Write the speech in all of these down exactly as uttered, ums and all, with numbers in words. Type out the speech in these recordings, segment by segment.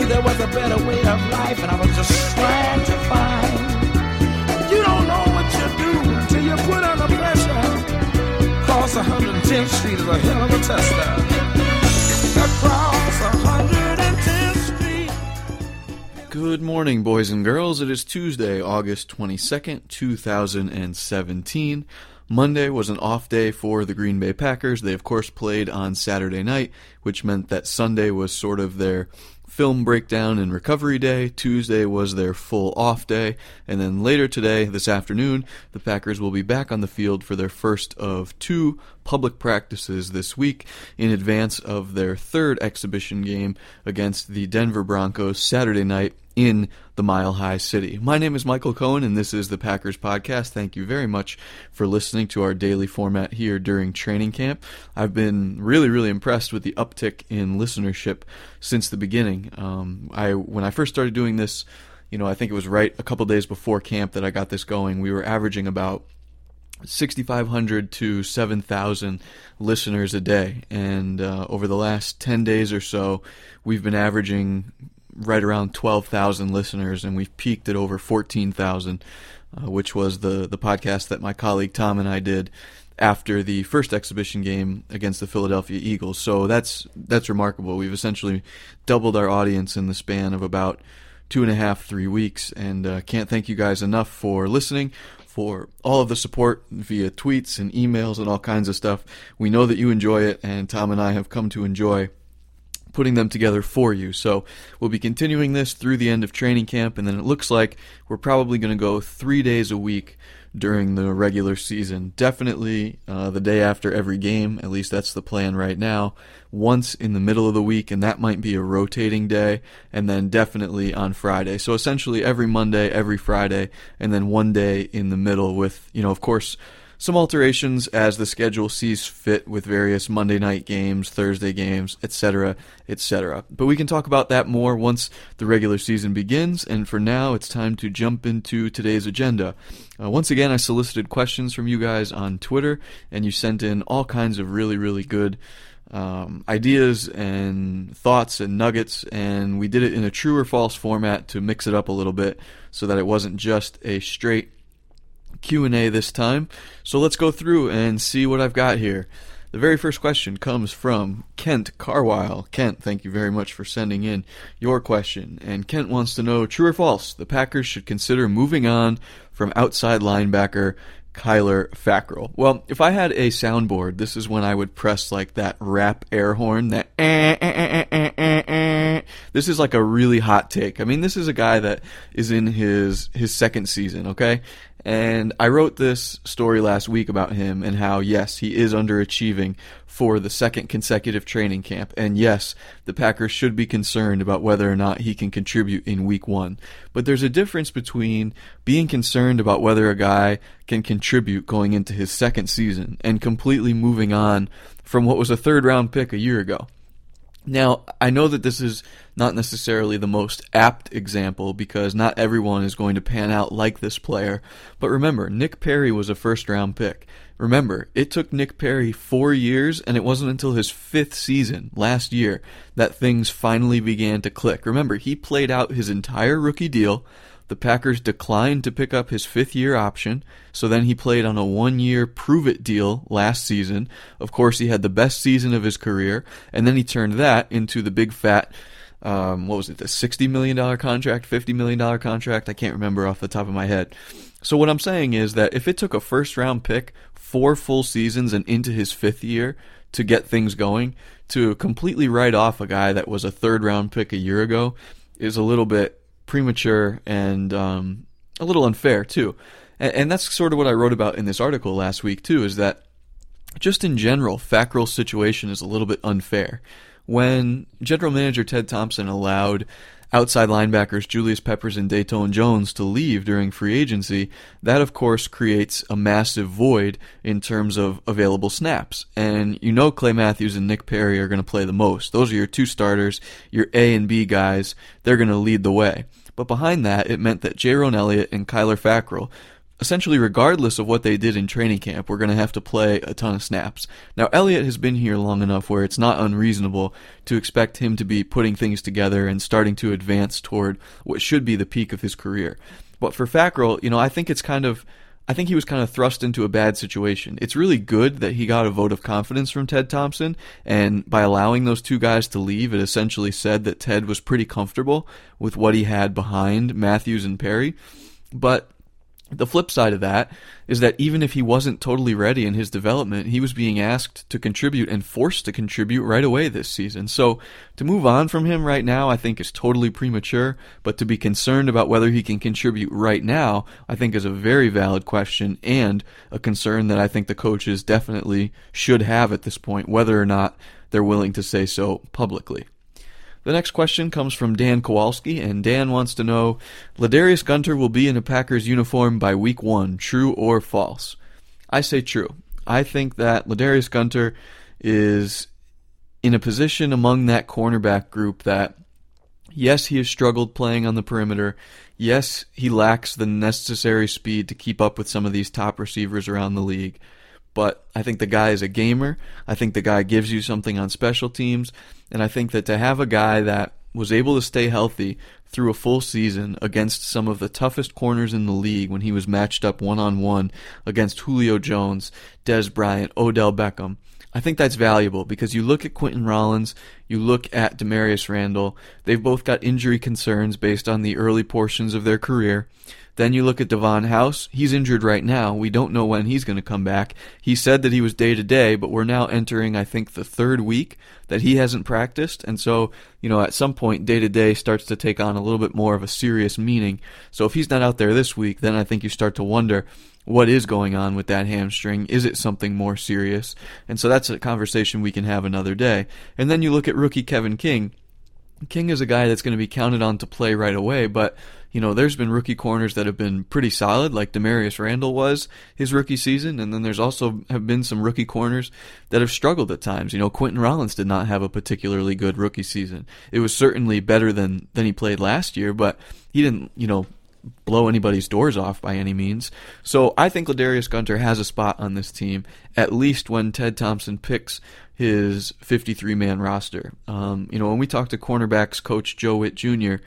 there was a better way of life, and I was just trying to find. You don't know what you do until you put under pressure. Cross one hundred tenth Street is a hell of a tester. Across one hundred tenth Street. Good morning, boys and girls. It is Tuesday, August twenty-second, two thousand seventeen. Monday was an off day for the Green Bay Packers. They, of course, played on Saturday night, which meant that Sunday was sort of their film breakdown and recovery day. Tuesday was their full off day. And then later today, this afternoon, the Packers will be back on the field for their first of two public practices this week in advance of their third exhibition game against the Denver Broncos Saturday night in the Mile High City. My name is Michael Cohen, and this is the Packers Podcast. Thank you very much for listening to our daily format here during training camp. I've been really, really impressed with the uptick in listenership since the beginning. Um, I when I first started doing this, you know, I think it was right a couple days before camp that I got this going. We were averaging about sixty-five hundred to seven thousand listeners a day, and uh, over the last ten days or so, we've been averaging right around twelve thousand listeners, and we've peaked at over fourteen thousand, uh, which was the, the podcast that my colleague Tom and I did after the first exhibition game against the Philadelphia Eagles. So that's that's remarkable. We've essentially doubled our audience in the span of about two and a half, three weeks, and uh, can't thank you guys enough for listening, for all of the support via tweets and emails and all kinds of stuff. We know that you enjoy it, and Tom and I have come to enjoy putting them together for you. So we'll be continuing this through the end of training camp, and then it looks like we're probably going to go three days a week during the regular season. Definitely uh, the day after every game, at least that's the plan right now, once in the middle of the week, and that might be a rotating day, and then definitely on Friday. So essentially every Monday, every Friday, and then one day in the middle with, you know, of course, some alterations as the schedule sees fit with various Monday night games, Thursday games, et cetera, et cetera. But we can talk about that more once the regular season begins, and for now, it's time to jump into today's agenda. Uh, once again, I solicited questions from you guys on Twitter, and you sent in all kinds of really, really good um, ideas and thoughts and nuggets, and we did it in a true or false format to mix it up a little bit so that it wasn't just a straight Q and A this time. So let's go through and see what I've got here. The very first question comes from Kent Carwile. Kent, thank you very much for sending in your question. And Kent wants to know, true or false, the Packers should consider moving on from outside linebacker Kyler Fackrell. Well, if I had a soundboard, this is when I would press like that rap air horn, that eh, eh, eh, eh, eh, eh. This is like a really hot take. I mean, this is a guy that is in his his second season, okay? And I wrote this story last week about him and how, yes, he is underachieving for the second consecutive training camp. And yes, the Packers should be concerned about whether or not he can contribute in week one. But there's a difference between being concerned about whether a guy can contribute going into his second season and completely moving on from what was a third round pick a year ago. Now, I know that this is not necessarily the most apt example because not everyone is going to pan out like this player, but remember, Nick Perry was a first-round pick. Remember, it took Nick Perry four years, and it wasn't until his fifth season, last year, that things finally began to click. Remember, he played out his entire rookie deal. The Packers declined to pick up his fifth-year option, so then he played on a one-year prove-it deal last season. Of course, he had the best season of his career, and then he turned that into the big fat, um, what was it, the sixty million dollars contract, fifty million dollars contract? I can't remember off the top of my head. So what I'm saying is that if it took a first-round pick, four full seasons and into his fifth year to get things going, to completely write off a guy that was a third-round pick a year ago is a little bit premature and um, a little unfair too. And, and that's sort of what I wrote about in this article last week too, is that just in general, Fackrell's situation is a little bit unfair. When General Manager Ted Thompson allowed outside linebackers Julius Peppers and Dayton Jones to leave during free agency, that of course creates a massive void in terms of available snaps. And you know Clay Matthews and Nick Perry are going to play the most. Those are your two starters, your A and B guys. They're going to lead the way. But behind that, it meant that Jaron Elliott and Kyler Fackrell essentially regardless of what they did in training camp, we're going to have to play a ton of snaps. Now, Elliott has been here long enough where it's not unreasonable to expect him to be putting things together and starting to advance toward what should be the peak of his career. But for Fackrell, you know, I think it's kind of, I think he was kind of thrust into a bad situation. It's really good that he got a vote of confidence from Ted Thompson, and by allowing those two guys to leave, it essentially said that Ted was pretty comfortable with what he had behind Matthews and Perry. But the flip side of that is that even if he wasn't totally ready in his development, he was being asked to contribute and forced to contribute right away this season. So to move on from him right now, I think is totally premature, but to be concerned about whether he can contribute right now, I think is a very valid question and a concern that I think the coaches definitely should have at this point, whether or not they're willing to say so publicly. The next question comes from Dan Kowalski, and Dan wants to know, Ladarius Gunter will be in a Packers uniform by week one, true or false? I say true. I think that Ladarius Gunter is in a position among that cornerback group that, yes, he has struggled playing on the perimeter. Yes, he lacks the necessary speed to keep up with some of these top receivers around the league. But I think the guy is a gamer. I think the guy gives you something on special teams. And I think that to have a guy that was able to stay healthy through a full season against some of the toughest corners in the league when he was matched up one-on-one against Julio Jones, Dez Bryant, Odell Beckham, I think that's valuable because you look at Quentin Rollins, you look at Demarius Randall, they've both got injury concerns based on the early portions of their career. Then you look at Devon House. He's injured right now. We don't know when he's going to come back. He said that he was day-to-day, but we're now entering, I think, the third week that he hasn't practiced. And so, you know, at some point, day-to-day starts to take on a little bit more of a serious meaning. So if he's not out there this week, then I think you start to wonder what is going on with that hamstring. Is it something more serious? And so that's a conversation we can have another day. And then you look at rookie Kevin King. King is a guy that's going to be counted on to play right away, but you know, there's been rookie corners that have been pretty solid, like Demarius Randall was his rookie season, and then there's also have been some rookie corners that have struggled at times. You know, Quentin Rollins did not have a particularly good rookie season. It was certainly better than, than he played last year, but he didn't, you know, blow anybody's doors off by any means. So I think Ladarius Gunter has a spot on this team, at least when Ted Thompson picks his fifty-three man roster. Um, you know, when we talk to cornerbacks coach Joe Witt Junior,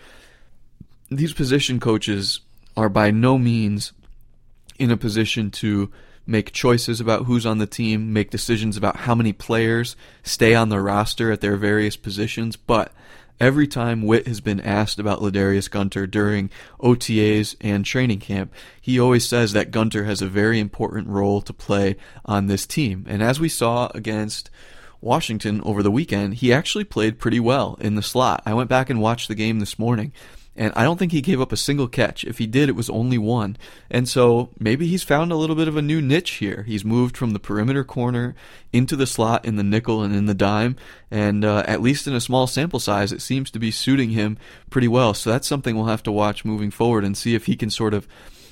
these position coaches are by no means in a position to make choices about who's on the team, make decisions about how many players stay on the roster at their various positions, but every time Witt has been asked about Ladarius Gunter during O T As and training camp, he always says that Gunter has a very important role to play on this team. And as we saw against Washington over the weekend, he actually played pretty well in the slot. I went back and watched the game this morning, and I don't think he gave up a single catch. If he did, it was only one. And so maybe he's found a little bit of a new niche here. He's moved from the perimeter corner into the slot in the nickel and in the dime. And uh, at least in a small sample size, it seems to be suiting him pretty well. So that's something we'll have to watch moving forward and see if he can sort of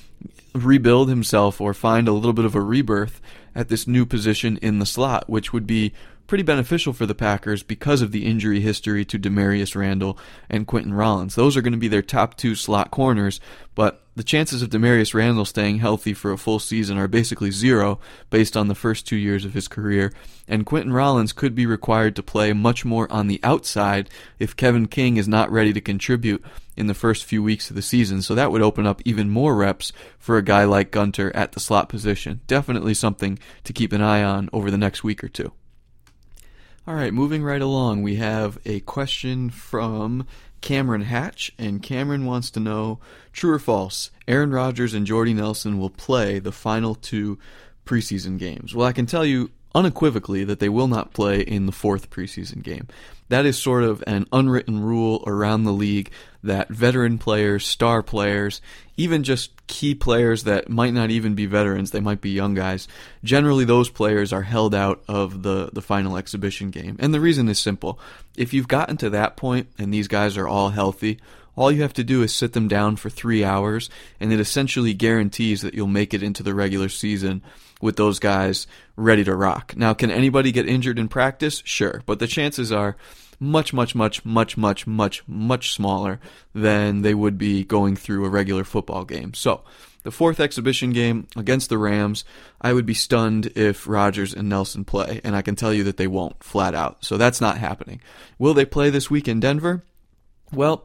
rebuild himself or find a little bit of a rebirth at this new position in the slot, which would be pretty beneficial for the Packers because of the injury history to Demarius Randall and Quentin Rollins. Those are going to be their top two slot corners, but the chances of Demarius Randall staying healthy for a full season are basically zero based on the first two years of his career, and Quentin Rollins could be required to play much more on the outside if Kevin King is not ready to contribute in the first few weeks of the season, so that would open up even more reps for a guy like Gunter at the slot position. Definitely something to keep an eye on over the next week or two. All right, moving right along, we have a question from Cameron Hatch, and Cameron wants to know, true or false, Aaron Rodgers and Jordy Nelson will play the final two preseason games? Well, I can tell you unequivocally that they will not play in the fourth preseason game. That is sort of an unwritten rule around the league that veteran players, star players, even just key players that might not even be veterans, they might be young guys, generally those players are held out of the, the final exhibition game. And the reason is simple. If you've gotten to that point and these guys are all healthy, all you have to do is sit them down for three hours, and it essentially guarantees that you'll make it into the regular season with those guys ready to rock. Now, can anybody get injured in practice? Sure, but the chances are much, much, much, much, much, much, much smaller than they would be going through a regular football game. So, the fourth exhibition game against the Rams, I would be stunned if Rodgers and Nelson play, and I can tell you that they won't, flat out. So that's not happening. Will they play this week in Denver? Well,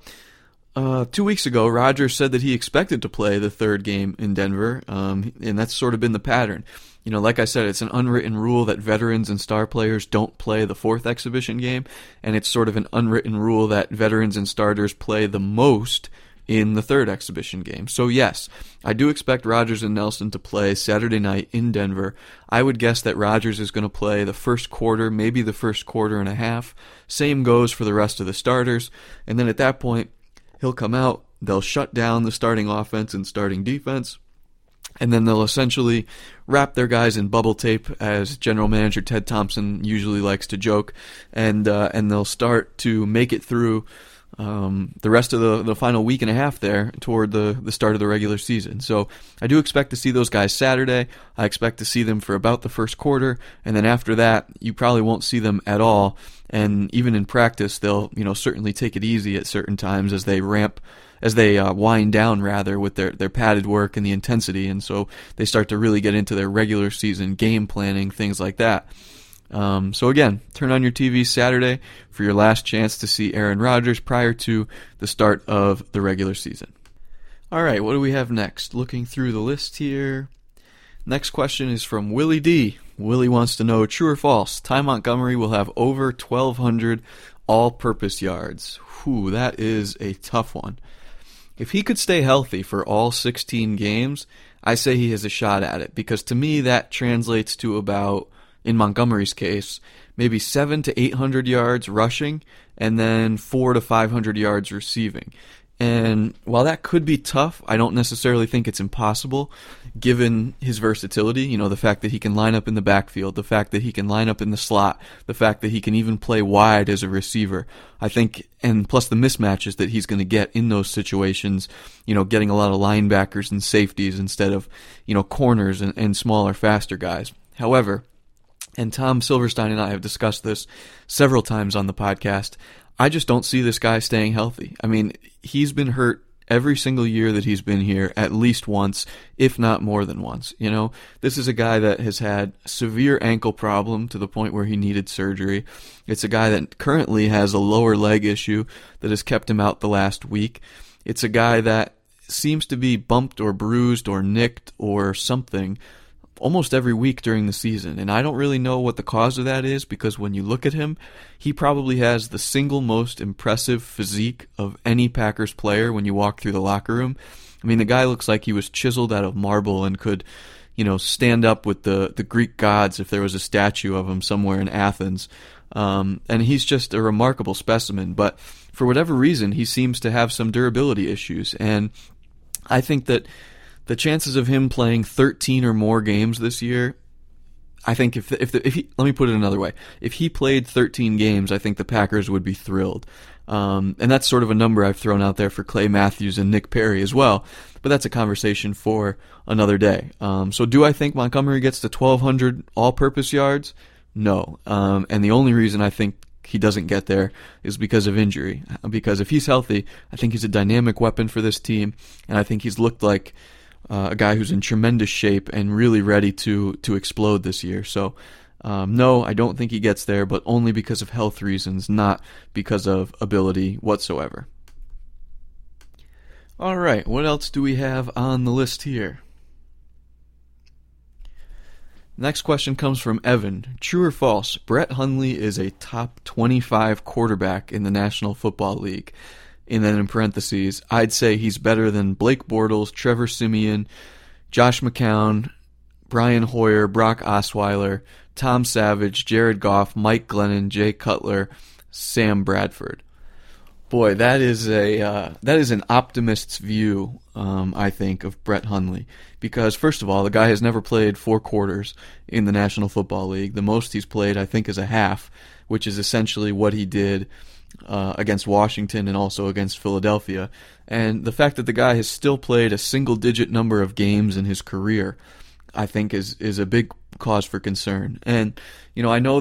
uh, two weeks ago, Rodgers said that he expected to play the third game in Denver, um, and that's sort of been the pattern. You know, like I said, it's an unwritten rule that veterans and star players don't play the fourth exhibition game, and it's sort of an unwritten rule that veterans and starters play the most in the third exhibition game. So yes, I do expect Rodgers and Nelson to play Saturday night in Denver. I would guess that Rodgers is going to play the first quarter, maybe the first quarter and a half. Same goes for the rest of the starters. And then at that point, he'll come out, they'll shut down the starting offense and starting defense, and then they'll essentially wrap their guys in bubble tape, as general manager Ted Thompson usually likes to joke, and uh, and they'll start to make it through Um, the rest of the, the final week and a half there toward the, the start of the regular season. So I do expect to see those guys Saturday. I expect to see them for about the first quarter, and then after that, you probably won't see them at all. And even in practice, they'll you know certainly take it easy at certain times as they ramp, as they uh, wind down rather with their, their padded work and the intensity, and so they start to really get into their regular season game planning, things like that. Um, so again, turn on your T V Saturday for your last chance to see Aaron Rodgers prior to the start of the regular season. All right, what do we have next? Looking through the list here. Next question is from Willie D. Willie wants to know, true or false, Ty Montgomery will have over twelve hundred all-purpose yards. Whew, that is a tough one. If he could stay healthy for all sixteen games, I say he has a shot at it, because to me that translates to about, in Montgomery's case, maybe seven to eight hundred yards rushing, and then four to five hundred yards receiving. And while that could be tough, I don't necessarily think it's impossible, given his versatility. You know, the fact that he can line up in the backfield, the fact that he can line up in the slot, the fact that he can even play wide as a receiver. I think, and plus the mismatches that he's going to get in those situations, you know, getting a lot of linebackers and safeties instead of, you know, corners and, and smaller, faster guys. However, and Tom Silverstein and I have discussed this several times on the podcast, I just don't see this guy staying healthy. I mean, he's been hurt every single year that he's been here, at least once, if not more than once. You know, this is a guy that has had severe ankle problem to the point where he needed surgery. It's a guy that currently has a lower leg issue that has kept him out the last week. It's a guy that seems to be bumped or bruised or nicked or something almost every week during the season, and I don't really know what the cause of that is, because when you look at him, he probably has the single most impressive physique of any Packers player when you walk through the locker room. I mean, the guy looks like he was chiseled out of marble and could, you know, stand up with the, the Greek gods if there was a statue of him somewhere in Athens. Um, and he's just a remarkable specimen, but for whatever reason, he seems to have some durability issues, and I think that the chances of him playing thirteen or more games this year, I think if if the, if he, let me put it another way, if he played thirteen games, I think the Packers would be thrilled. Um, and that's sort of a number I've thrown out there for Clay Matthews and Nick Perry as well, but that's a conversation for another day. Um, so do I think Montgomery gets to twelve hundred all-purpose yards? No. Um, and the only reason I think he doesn't get there is because of injury. Because if he's healthy, I think he's a dynamic weapon for this team, and I think he's looked like Uh, a guy who's in tremendous shape and really ready to to explode this year. So, um, no, I don't think he gets there, but only because of health reasons, not because of ability whatsoever. All right, what else do we have on the list here? Next question comes from Evan. True or false, Brett Hundley is a top twenty-five quarterback in the National Football League? And then in parentheses, I'd say he's better than Blake Bortles, Trevor Siemian, Josh McCown, Brian Hoyer, Brock Osweiler, Tom Savage, Jared Goff, Mike Glennon, Jay Cutler, Sam Bradford. Boy, that is a uh, that is an optimist's view, um, I think, of Brett Hundley. Because, first of all, the guy has never played four quarters in the National Football League. The most he's played, I think, is a half, which is essentially what he did Uh, against Washington and also against Philadelphia. And the fact that the guy has still played a single-digit number of games in his career, I think is is a big cause for concern. And, you know, I know that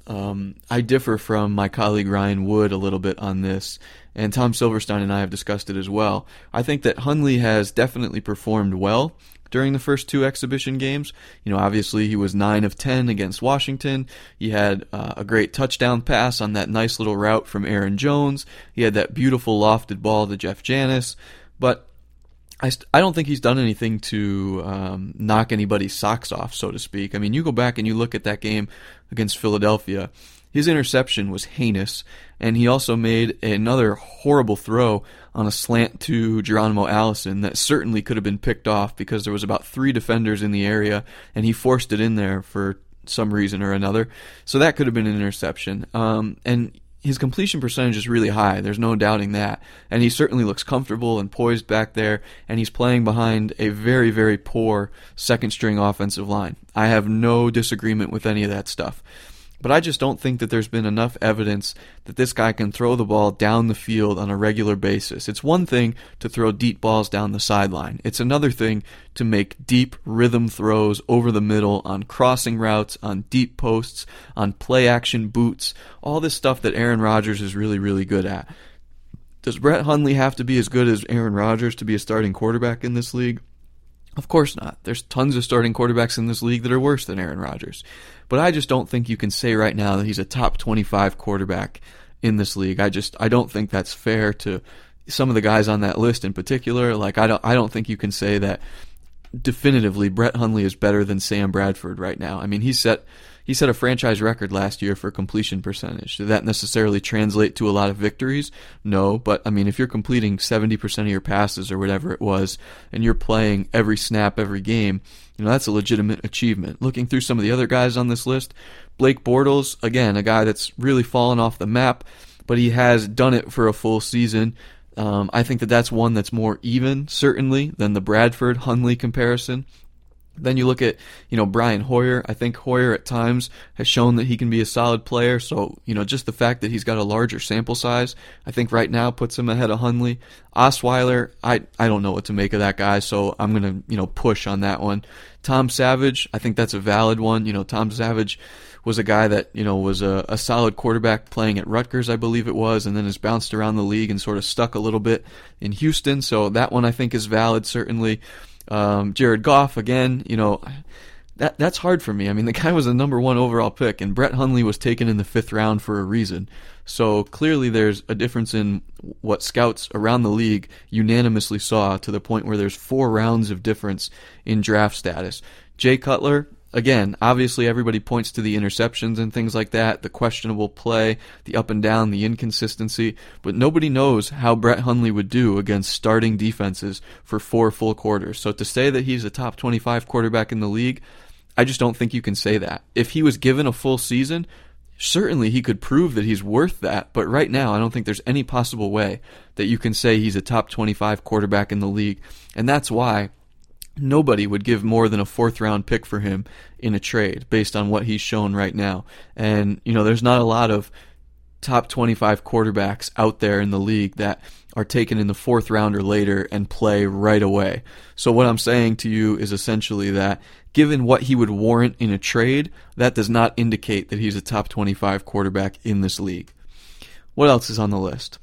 um, I differ from my colleague Ryan Wood a little bit on this, and Tom Silverstein and I have discussed it as well. I think that Hundley has definitely performed well during the first two exhibition games. You know, obviously he was nine of ten against Washington. He had uh, a great touchdown pass on that nice little route from Aaron Jones. He had that beautiful lofted ball to Jeff Janis. But I, st- I don't think he's done anything to um, knock anybody's socks off, so to speak. I mean, you go back and you look at that game against Philadelphia. His interception was heinous, and he also made another horrible throw on a slant to Geronimo Allison that certainly could have been picked off because there was about three defenders in the area, and he forced it in there for some reason or another. So that could have been an interception. Um, and his completion percentage is really high. There's no doubting that. And he certainly looks comfortable and poised back there, and he's playing behind a very, very poor second-string offensive line. I have no disagreement with any of that stuff. But I just don't think that there's been enough evidence that this guy can throw the ball down the field on a regular basis. It's one thing to throw deep balls down the sideline. It's another thing to make deep rhythm throws over the middle on crossing routes, on deep posts, on play-action boots, all this stuff that Aaron Rodgers is really, really good at. Does Brett Hundley have to be as good as Aaron Rodgers to be a starting quarterback in this league? Of course not. There's tons of starting quarterbacks in this league that are worse than Aaron Rodgers. But I just don't think you can say right now that he's a top twenty-five quarterback in this league. I just I don't think that's fair to some of the guys on that list in particular. Like I don't I don't think you can say that definitively Brett Hundley is better than Sam Bradford right now. I mean, he set he set a franchise record last year for completion percentage. Did that necessarily translate to a lot of victories? No, but I mean, if you're completing seventy percent of your passes or whatever it was, and you're playing every snap, every game, you know, that's a legitimate achievement. Looking through some of the other guys on this list, Blake Bortles, again, a guy that's really fallen off the map, but he has done it for a full season. Um, I think that that's one that's more even, certainly, than the Bradford-Hundley comparison. Then you look at, you know, Brian Hoyer. I think Hoyer at times has shown that he can be a solid player. So, you know, just the fact that he's got a larger sample size, I think right now puts him ahead of Hundley. Osweiler, I, I don't know what to make of that guy, so I'm going to, you know, push on that one. Tom Savage, I think that's a valid one. You know, Tom Savage was a guy that, you know, was a, a solid quarterback playing at Rutgers, I believe it was, and then has bounced around the league and sort of stuck a little bit in Houston. So that one I think is valid, certainly. Um, Jared Goff, again, you know, that that's hard for me. I mean, the guy was a number one overall pick, and Brett Hundley was taken in the fifth round for a reason. So clearly there's a difference in what scouts around the league unanimously saw, to the point where there's four rounds of difference in draft status. Jay Cutler, again, obviously everybody points to the interceptions and things like that, the questionable play, the up and down, the inconsistency, but nobody knows how Brett Hundley would do against starting defenses for four full quarters. So to say that he's a top twenty-five quarterback in the league, I just don't think you can say that. If he was given a full season, certainly he could prove that he's worth that, but right now I don't think there's any possible way that you can say he's a top twenty-five quarterback in the league, and that's why nobody would give more than a fourth round pick for him in a trade based on what he's shown right now. And, you know, there's not a lot of top twenty-five quarterbacks out there in the league that are taken in the fourth round or later and play right away. So what I'm saying to you is essentially that given what he would warrant in a trade, that does not indicate that he's a top twenty-five quarterback in this league. What else is on the list?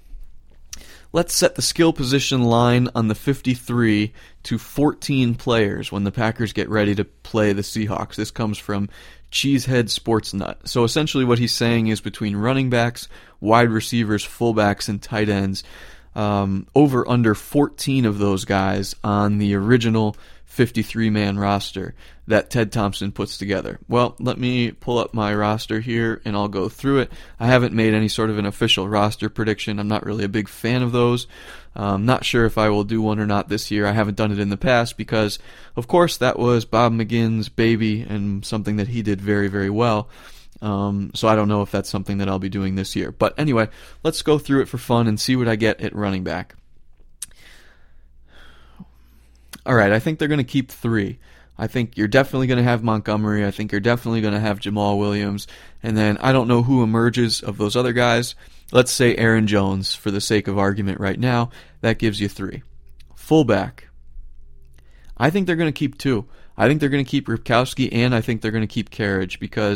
Let's set the skill position line on the fifty-three to fourteen players when the Packers get ready to play the Seahawks. This comes from Cheesehead Sports Nut. So essentially what he's saying is between running backs, wide receivers, fullbacks, and tight ends, um, over under fourteen of those guys on the original fifty-three man roster that Ted Thompson puts together. Well, let me pull up my roster here and I'll go through it. I haven't made any sort of an official roster prediction. I'm not really a big fan of those. I'm not sure if I will do one or not this year. I haven't done it in the past because, of course, that was Bob McGinn's baby and something that he did very, very well. Um, so I don't know if that's something that I'll be doing this year. But anyway, let's go through it for fun and see what I get at running back. All right, I think they're going to keep three. I think you're definitely going to have Montgomery. I think you're definitely going to have Jamal Williams. And then I don't know who emerges of those other guys. Let's say Aaron Jones, for the sake of argument right now. That gives you three. Fullback. I think they're going to keep two. I think they're going to keep Ripkowski, and I think they're going to keep Carriage because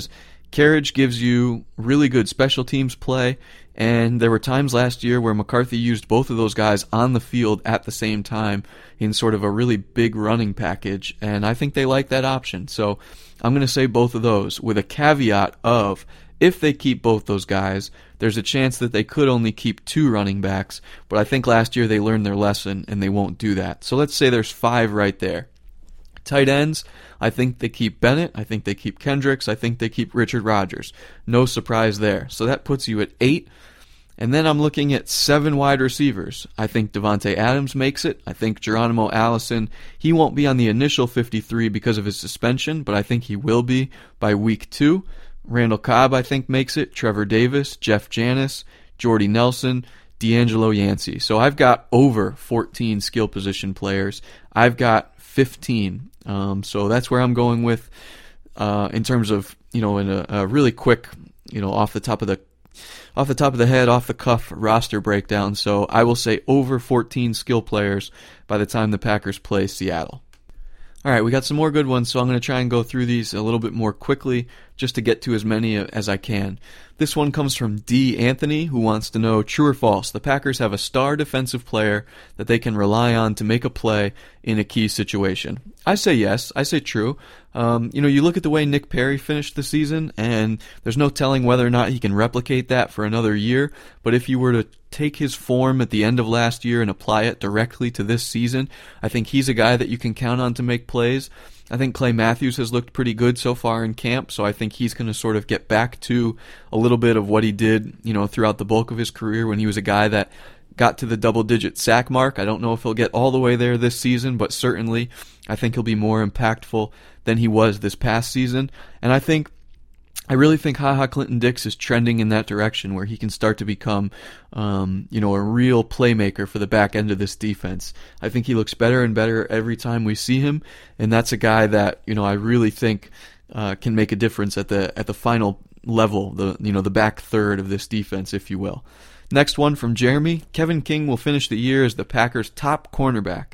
Carriage gives you really good special teams play, and there were times last year where McCarthy used both of those guys on the field at the same time in sort of a really big running package, and I think they like that option. So I'm going to say both of those with a caveat of, if they keep both those guys, there's a chance that they could only keep two running backs, but I think last year they learned their lesson and they won't do that. So let's say there's five right there. Tight ends, I think they keep Bennett, I think they keep Kendricks, I think they keep Richard Rodgers. No surprise there. So that puts you at eight. And then I'm looking at seven wide receivers. I think Davante Adams makes it. I think Geronimo Allison, he won't be on the initial fifty-three because of his suspension, but I think he will be by week two. Randall Cobb, I think, makes it. Trevor Davis, Jeff Janis, Jordy Nelson, D'Angelo Yancey. So I've got over fourteen skill position players. I've got fifteen. Um, so that's where I'm going with uh, in terms of, you know, in a, a really quick, you know, off the top of the off the top of the head, off the cuff roster breakdown. So I will say over fourteen skill players by the time the Packers play Seattle. All right, we got some more good ones, so I'm going to try and go through these a little bit more quickly just to get to as many as I can. This one comes from D. Anthony, who wants to know, true or false, the Packers have a star defensive player that they can rely on to make a play in a key situation. I say yes. I say true. Um, you know, you look at the way Nick Perry finished the season, and there's no telling whether or not he can replicate that for another year, but if you were to take his form at the end of last year and apply it directly to this season, I think he's a guy that you can count on to make plays. I think Clay Matthews has looked pretty good so far in camp, so I think he's going to sort of get back to a little bit of what he did, you know, throughout the bulk of his career when he was a guy that got to the double-digit sack mark. I don't know if he'll get all the way there this season, but certainly I think he'll be more impactful than he was this past season. And I think I really think HaHa Clinton-Dix is trending in that direction where he can start to become, um, you know, a real playmaker for the back end of this defense. I think he looks better and better every time we see him, and that's a guy that, you know, I really think uh, can make a difference at the at the final level, the you know the back third of this defense, if you will. Next one from Jeremy: Kevin King will finish the year as the Packers' top cornerback.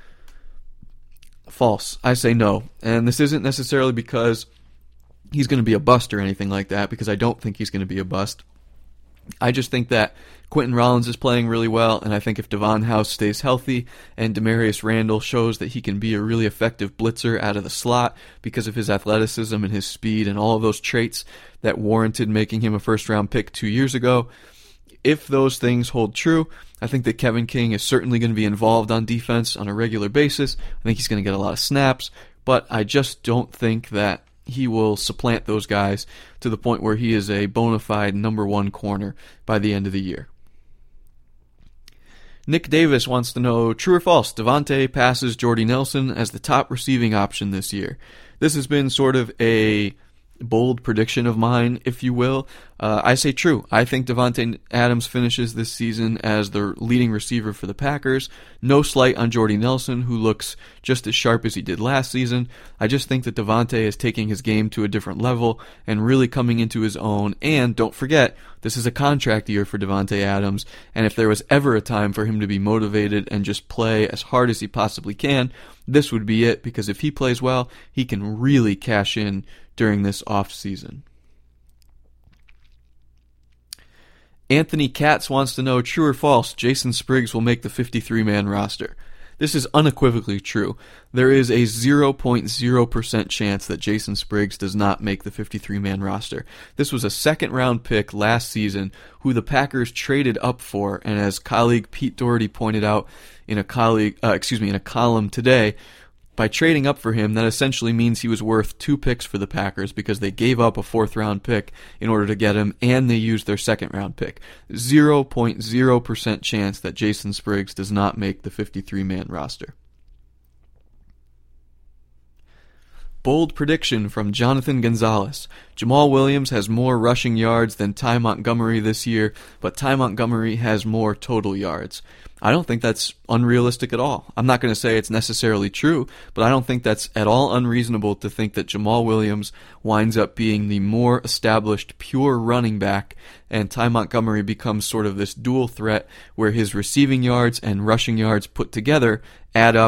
False. I say no, and this isn't necessarily because he's going to be a bust or anything like that, because I don't think he's going to be a bust. I just think that Quentin Rollins is playing really well, and I think if Devon House stays healthy and Demarius Randall shows that he can be a really effective blitzer out of the slot because of his athleticism and his speed and all of those traits that warranted making him a first-round pick two years ago, if those things hold true, I think that Kevin King is certainly going to be involved on defense on a regular basis. I think he's going to get a lot of snaps, but I just don't think that he will supplant those guys to the point where he is a bona fide number one corner by the end of the year. Nick Davis wants to know, true or false, Devontae passes Jordy Nelson as the top receiving option this year. This has been sort of a bold prediction of mine, if you will. Uh, I say true. I think Davante Adams finishes this season as the leading receiver for the Packers. No slight on Jordy Nelson, who looks just as sharp as he did last season. I just think that Davante is taking his game to a different level and really coming into his own. And don't forget, this is a contract year for Davante Adams, and if there was ever a time for him to be motivated and just play as hard as he possibly can, this would be it, because if he plays well, he can really cash in during this off season. Anthony Katz wants to know, true or false, Jason Spriggs will make the fifty-three man roster. This is unequivocally true. There is a zero point zero percent chance that Jason Spriggs does not make the fifty-three man roster. This was a second round pick last season who the Packers traded up for, and as colleague Pete Doherty pointed out in a colleague, uh, excuse me, in a column today, by trading up for him, that essentially means he was worth two picks for the Packers because they gave up a fourth round pick in order to get him, and they used their second round pick. zero point zero percent chance that Jason Spriggs does not make the fifty-three man roster. Bold prediction from Jonathan Gonzalez. Jamal Williams has more rushing yards than Ty Montgomery this year, but Ty Montgomery has more total yards. I don't think that's unrealistic at all. I'm not going to say it's necessarily true, but I don't think that's at all unreasonable to think that Jamal Williams winds up being the more established pure running back, and Ty Montgomery becomes sort of this dual threat where his receiving yards and rushing yards put together add up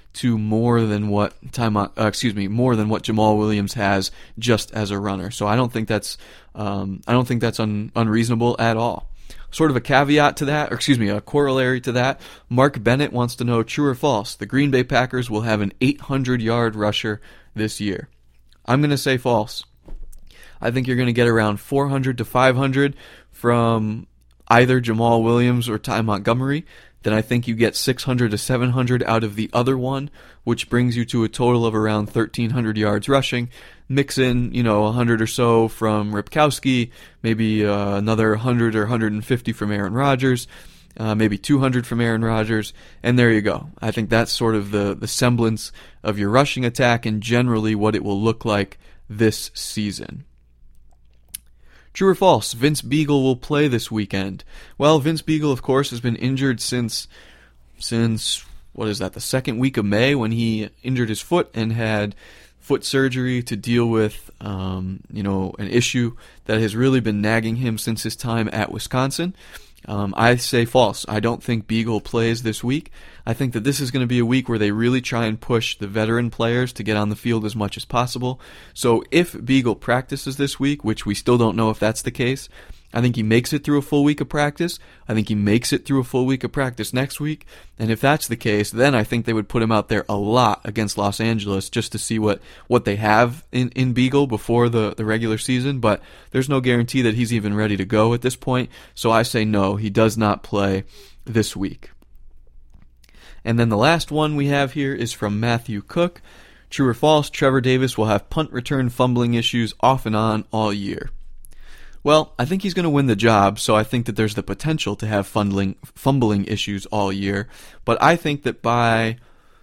to more than what time, uh, excuse me, more than what Jamal Williams has just as a runner. So I don't think that's, um, I don't think that's un, unreasonable at all. Sort of a caveat to that, or excuse me, a corollary to that, Mark Bennett wants to know, true or false, the Green Bay Packers will have an eight hundred yard rusher this year. I'm going to say false. I think you're going to get around four hundred to five hundred from either Jamal Williams or Ty Montgomery. Then I think you get six hundred to seven hundred out of the other one, which brings you to a total of around thirteen hundred yards rushing. Mix in, you know, one hundred or so from Ripkowski, maybe uh, another one hundred or one hundred fifty from Aaron Rodgers, uh, maybe two hundred from Aaron Rodgers, and there you go. I think that's sort of the, the semblance of your rushing attack and generally what it will look like this season. True or false, Vince Biegel will play this weekend? Well, Vince Biegel, of course, has been injured since, since what is that, the second week of May when he injured his foot and had foot surgery to deal with, um, you know, an issue that has really been nagging him since his time at Wisconsin. Um, I say false. I don't think Biegel plays this week. I think that this is going to be a week where they really try and push the veteran players to get on the field as much as possible. So if Biegel practices this week, which we still don't know if that's the case, I think he makes it through a full week of practice. I think he makes it through a full week of practice next week. And if that's the case, then I think they would put him out there a lot against Los Angeles just to see what, what they have in, in Biegel before the, the regular season. But there's no guarantee that he's even ready to go at this point. So I say no, he does not play this week. And then the last one we have here is from Matthew Cook. True or false, Trevor Davis will have punt return fumbling issues off and on all year. Well, I think he's going to win the job, so I think that there's the potential to have fumbling, fumbling issues all year. But I think that by,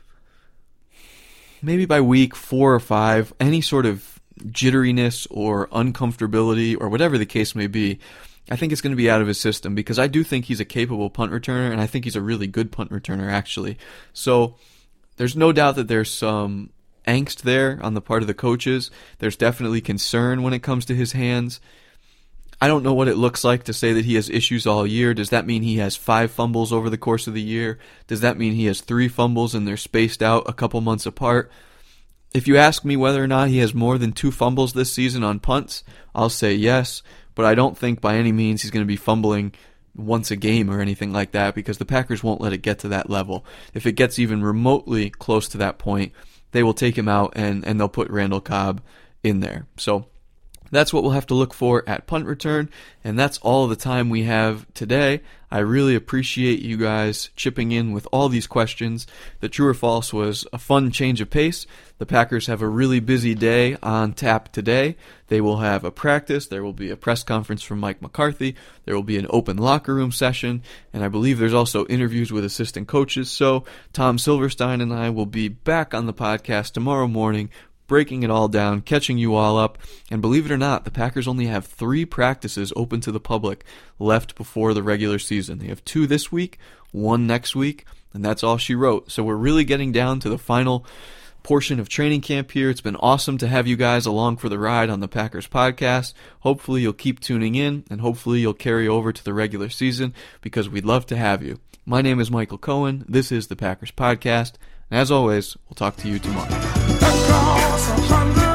maybe by week four or five, any sort of jitteriness or uncomfortability or whatever the case may be, I think it's going to be out of his system because I do think he's a capable punt returner, and I think he's a really good punt returner, actually. So there's no doubt that there's some angst there on the part of the coaches. There's definitely concern when it comes to his hands. I don't know what it looks like to say that he has issues all year. Does that mean he has five fumbles over the course of the year? Does that mean he has three fumbles and they're spaced out a couple months apart? If you ask me whether or not he has more than two fumbles this season on punts, I'll say yes, but I don't think by any means he's going to be fumbling once a game or anything like that because the Packers won't let it get to that level. If it gets even remotely close to that point, they will take him out and, and they'll put Randall Cobb in there. So that's what we'll have to look for at punt return, and that's all the time we have today. I really appreciate you guys chipping in with all these questions. The true or false was a fun change of pace. The Packers have a really busy day on tap today. They will have a practice. There will be a press conference from Mike McCarthy. There will be an open locker room session, and I believe there's also interviews with assistant coaches. So Tom Silverstein and I will be back on the podcast tomorrow morning, breaking it all down, catching you all up. And believe it or not, the Packers only have three practices open to the public left before the regular season. They have two this week, one next week, and that's all she wrote. So we're really getting down to the final portion of training camp here. It's been awesome to have you guys along for the ride on the Packers podcast. Hopefully you'll keep tuning in, and hopefully you'll carry over to the regular season because we'd love to have you. My name is Michael Cohen. This is the Packers podcast. And as always, we'll talk to you tomorrow. Across a hundred